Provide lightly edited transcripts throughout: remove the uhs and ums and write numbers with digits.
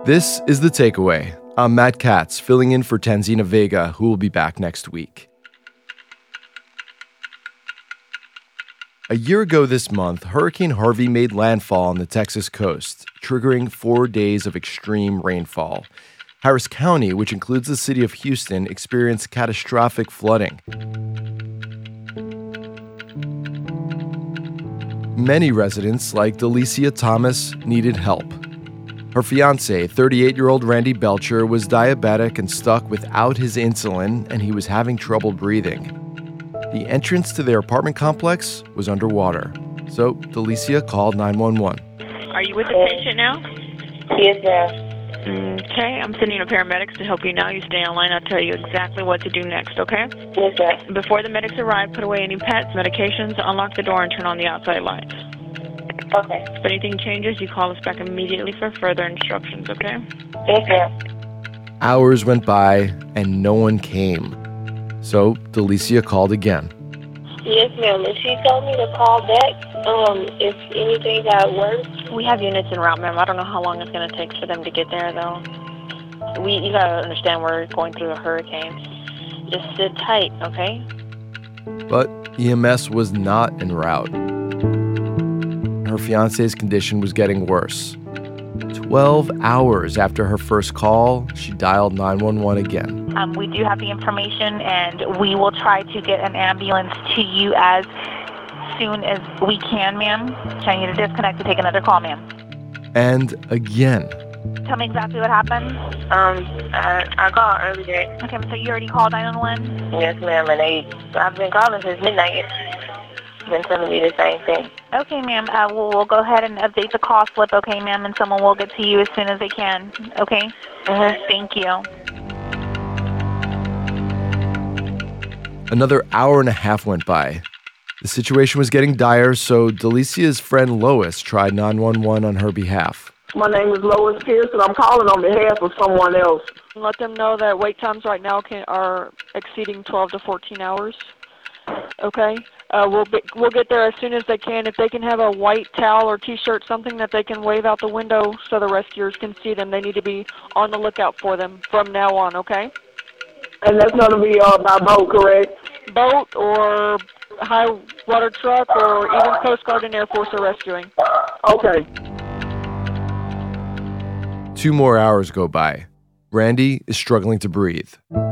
This is The Takeaway. I'm Matt Katz, filling in for Tanzina Vega, who will be back next week. A year ago this month, Hurricane Harvey made landfall on the Texas coast, triggering 4 days of extreme rainfall. Harris County, which includes the city of Houston, experienced catastrophic flooding. Many residents, like Delicia Thomas, needed help. Her fiancé, 38-year-old Randy Belcher, was diabetic and stuck without his insulin, and he was having trouble breathing. The entrance to their apartment complex was underwater, so Delicia called 911. Are you with the patient now? Yes, ma'am. Okay, I'm sending a paramedics to help you now. You stay online. I'll tell you exactly what to do next, okay? Yes, ma'am. Before the medics arrive, put away any pets, medications, unlock the door, and turn on the outside lights. Okay. If anything changes, you call us back immediately for further instructions, okay? Yes, ma'am. Hours went by, and no one came. So Delicia called again. Yes, ma'am. And she told me to call back if anything got worse. We have units en route, ma'am. I don't know how long it's going to take for them to get there, though. You got to understand we're going through a hurricane. Just sit tight, okay? But EMS was not en route. Her fiancé's condition was getting worse. 12 hours after her first call, she dialed 911 again. We do have the information, and we will try to get an ambulance to you as soon as we can, ma'am. Trying you to disconnect to take another call, ma'am. And again. Tell me exactly what happened. I called earlier. Okay, so you already called 911? Yes, ma'am. And I've been calling since midnight. Been telling me the same thing. Okay, ma'am. We'll go ahead and update the call slip, okay, ma'am, and someone will get to you as soon as they can, okay? Thank you. Another hour and a half went by. The situation was getting dire, so Delicia's friend Lois tried 911 on her behalf. My name is Lois Pierce, and I'm calling on behalf of someone else. Let them know that wait times right now are exceeding 12 to 14 hours. Okay? We'll get there as soon as they can. If they can have a white towel or T-shirt, something that they can wave out the window so the rescuers can see them, they need to be on the lookout for them from now on, okay? And that's going to be by boat, correct? Boat or high water truck or even Coast Guard and Air Force are rescuing. Okay. 2 more hours go by. Randy is struggling to breathe.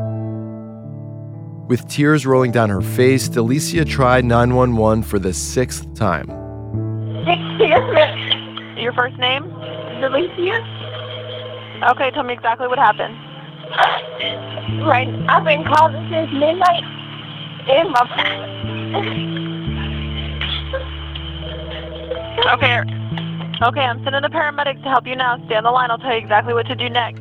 With tears rolling down her face, Delicia tried 911 for the 6th time. Yes, ma'am. Your first name? Delicia? Okay, tell me exactly what happened. Right. I've been calling since midnight. And my... Okay, I'm sending a paramedic to help you now. Stay on the line. I'll tell you exactly what to do next.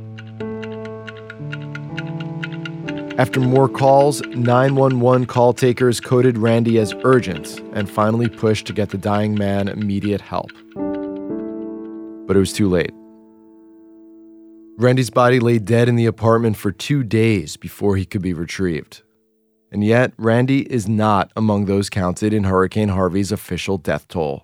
After more calls, 911 call takers coded Randy as urgent and finally pushed to get the dying man immediate help. But it was too late. Randy's body lay dead in the apartment for 2 days before he could be retrieved. And yet, Randy is not among those counted in Hurricane Harvey's official death toll.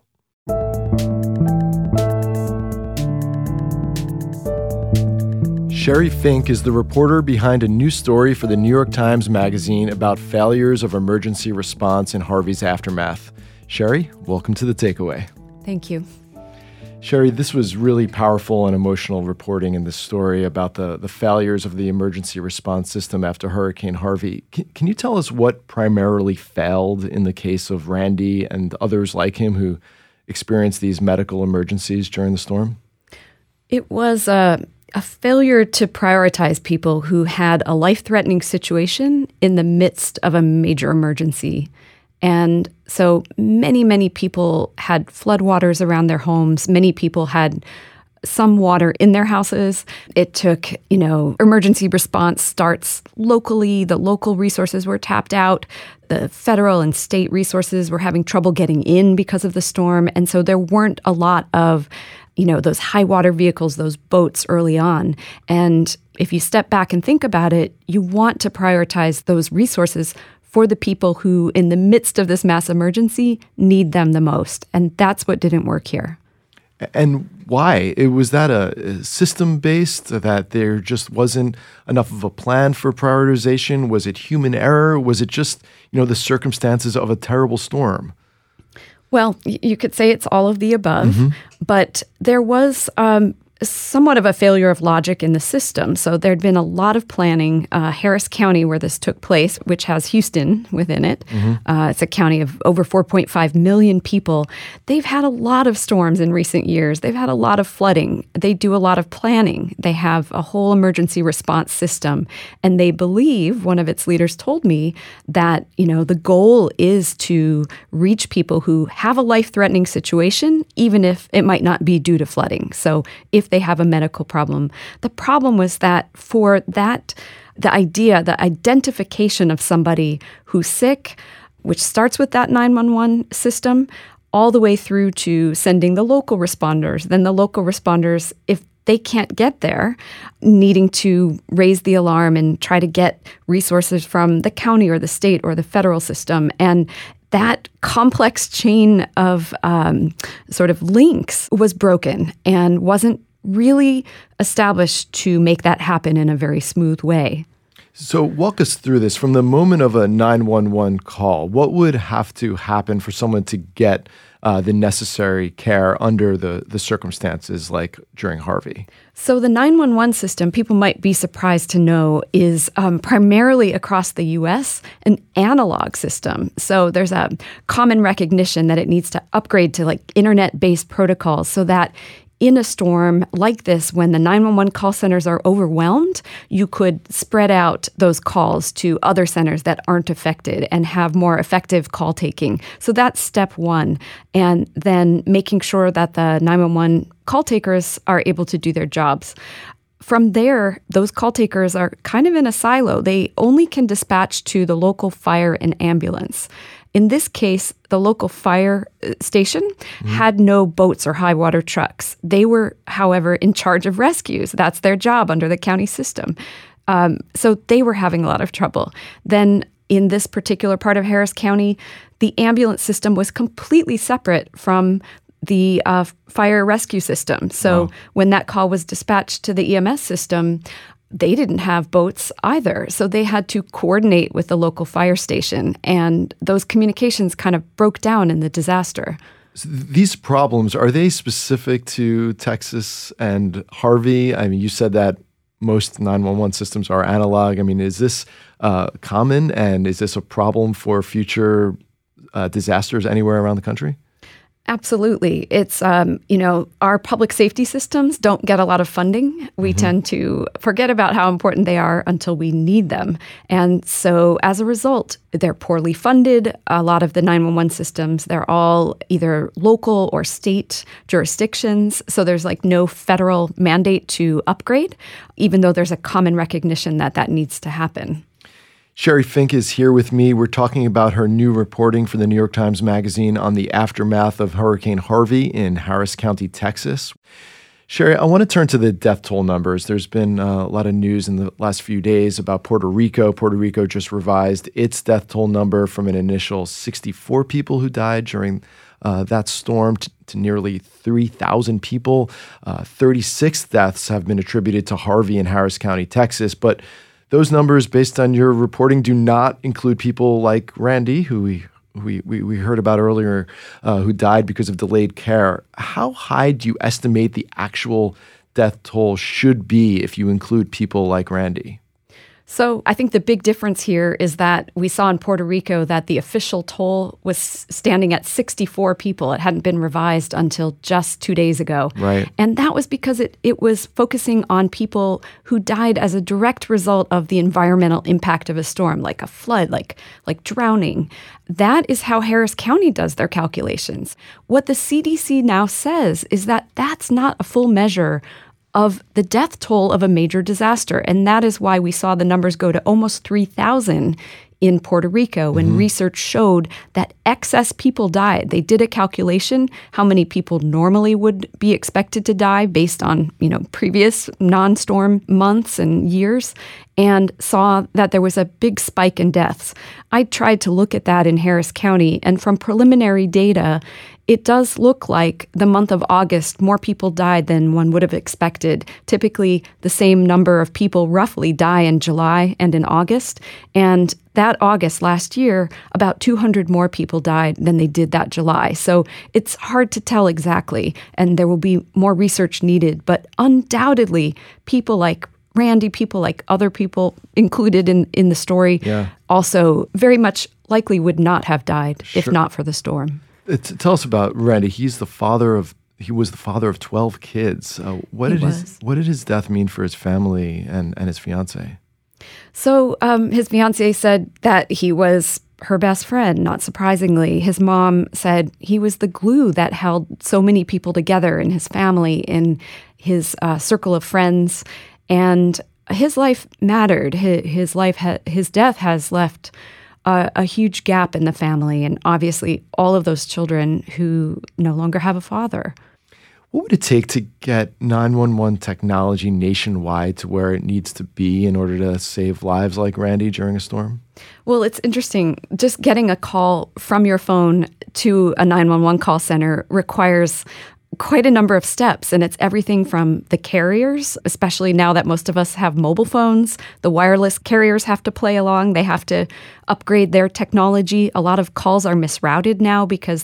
Sherry Fink is the reporter behind a new story for the New York Times Magazine about failures of emergency response in Harvey's aftermath. Sherry, welcome to The Takeaway. Thank you. Sherry, this was really powerful and emotional reporting in this story about the failures of the emergency response system after Hurricane Harvey. Can you tell us what primarily failed in the case of Randy and others like him who experienced these medical emergencies during the storm? It was a failure to prioritize people who had a life-threatening situation in the midst of a major emergency. And so many people had floodwaters around their homes. Many people had some water in their houses. It took, emergency response starts locally. The local resources were tapped out. The federal and state resources were having trouble getting in because of the storm. And so there weren't a lot of those high water vehicles, those boats early on. And if you step back and think about it, you want to prioritize those resources for the people who, in the midst of this mass emergency, need them the most. And that's what didn't work here. And why? Was that a system-based, that there just wasn't enough of a plan for prioritization? Was it human error? Was it just, the circumstances of a terrible storm? Well, you could say it's all of the above, but there was somewhat of a failure of logic in the system. So there'd been a lot of planning. Harris County, where this took place, which has Houston within it, it's a county of over 4.5 million people. They've had a lot of storms in recent years. They've had a lot of flooding. They do a lot of planning. They have a whole emergency response system. And they believe, one of its leaders told me, that, the goal is to reach people who have a life-threatening situation, even if it might not be due to flooding. So if they have a medical problem. The problem was that for that, the identification of somebody who's sick, which starts with that 911 system, all the way through to sending the local responders. Then the local responders, if they can't get there, needing to raise the alarm and try to get resources from the county or the state or the federal system. And that complex chain of sort of links was broken and wasn't really established to make that happen in a very smooth way. So walk us through this. From the moment of a 911 call, what would have to happen for someone to get the necessary care under the circumstances like during Harvey? So the 911 system, people might be surprised to know, is primarily across the U.S. an analog system. So there's a common recognition that it needs to upgrade to internet-based protocols so that in a storm like this, when the 911 call centers are overwhelmed, you could spread out those calls to other centers that aren't affected and have more effective call taking. So that's step one. And then making sure that the 911 call takers are able to do their jobs. From there, those call takers are kind of in a silo. They only can dispatch to the local fire and ambulance. In this case, the local fire station had no boats or high water trucks. They were, however, in charge of rescues. That's their job under the county system. So they were having a lot of trouble. Then in this particular part of Harris County, the ambulance system was completely separate from the fire rescue system. So when that call was dispatched to the EMS system, they didn't have boats either. So they had to coordinate with the local fire station. And those communications kind of broke down in the disaster. So these problems, are they specific to Texas and Harvey? I mean, you said that most 911 systems are analog. I mean, is this common? And is this a problem for future disasters anywhere around the country? Absolutely. It's, our public safety systems don't get a lot of funding. We tend to forget about how important they are until we need them. And so as a result, they're poorly funded. A lot of the 911 systems, they're all either local or state jurisdictions. So there's no federal mandate to upgrade, even though there's a common recognition that that needs to happen. Sherry Fink is here with me. We're talking about her new reporting for the New York Times Magazine on the aftermath of Hurricane Harvey in Harris County, Texas. Sherry, I want to turn to the death toll numbers. There's been a lot of news in the last few days about Puerto Rico. Puerto Rico just revised its death toll number from an initial 64 people who died during that storm to nearly 3,000 people. 36 deaths have been attributed to Harvey in Harris County, Texas, but those numbers, based on your reporting, do not include people like Randy, who we heard about earlier, who died because of delayed care. How high do you estimate the actual death toll should be if you include people like Randy? So I think the big difference here is that we saw in Puerto Rico that the official toll was standing at 64 people. It hadn't been revised until just 2 days ago. Right. And that was because it was focusing on people who died as a direct result of the environmental impact of a storm, like a flood, like drowning. That is how Harris County does their calculations. What the CDC now says is that that's not a full measure of the death toll of a major disaster. And that is why we saw the numbers go to almost 3,000 in Puerto Rico when research showed that excess people died. They did a calculation how many people normally would be expected to die based on, previous non-storm months and years, and saw that there was a big spike in deaths. I tried to look at that in Harris County, and from preliminary data, it does look like the month of August, more people died than one would have expected. Typically, the same number of people roughly die in July and in August. And that August last year, about 200 more people died than they did that July. So it's hard to tell exactly, and there will be more research needed. But undoubtedly, people like Randy, people like other people included in the story, also very much likely would not have died if not for the storm. Tell us about Randy. He was the father of 12 kids. What did his death mean for his family and his fiancée? So his fiancée said that he was her best friend, not surprisingly. His mom said he was the glue that held so many people together in his family, in his circle of friends. And his life mattered. His death has left a huge gap in the family, and obviously all of those children who no longer have a father. What would it take to get 911 technology nationwide to where it needs to be in order to save lives like Randy during a storm? Well, it's interesting. Just getting a call from your phone to a 911 call center requires quite a number of steps, and it's everything from the carriers, especially now that most of us have mobile phones. The wireless carriers have to play along. They have to upgrade their technology. A lot of calls are misrouted now because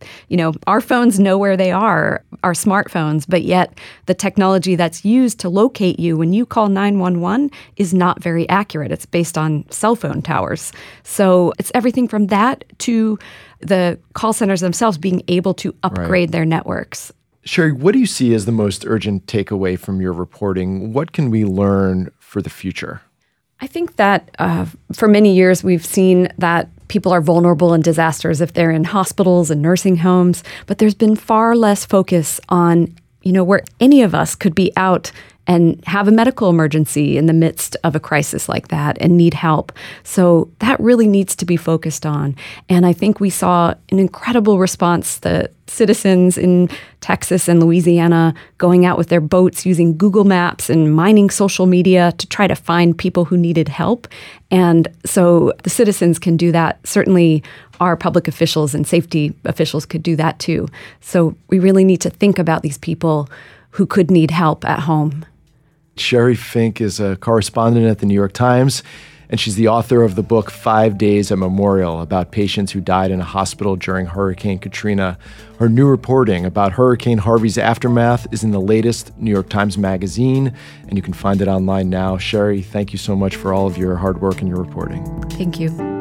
our phones know where they are, our smartphones, but yet the technology that's used to locate you when you call 911 is not very accurate. It's based on cell phone towers. So it's everything from that to the call centers themselves being able to upgrade their networks. Sherry, what do you see as the most urgent takeaway from your reporting? What can we learn for the future? I think that for many years we've seen that people are vulnerable in disasters if they're in hospitals and nursing homes, but there's been far less focus on, where any of us could be out and have a medical emergency in the midst of a crisis like that and need help. So that really needs to be focused on. And I think we saw an incredible response. The citizens in Texas and Louisiana going out with their boats using Google Maps and mining social media to try to find people who needed help. And so the citizens can do that. Certainly our public officials and safety officials could do that too. So we really need to think about these people who could need help at home. Sherry Fink is a correspondent at the New York Times, and she's the author of the book 5 Days at Memorial, about patients who died in a hospital during Hurricane Katrina. Her new reporting about Hurricane Harvey's aftermath is in the latest New York Times Magazine, and you can find it online now. Sherry, thank you so much for all of your hard work and your reporting. Thank you.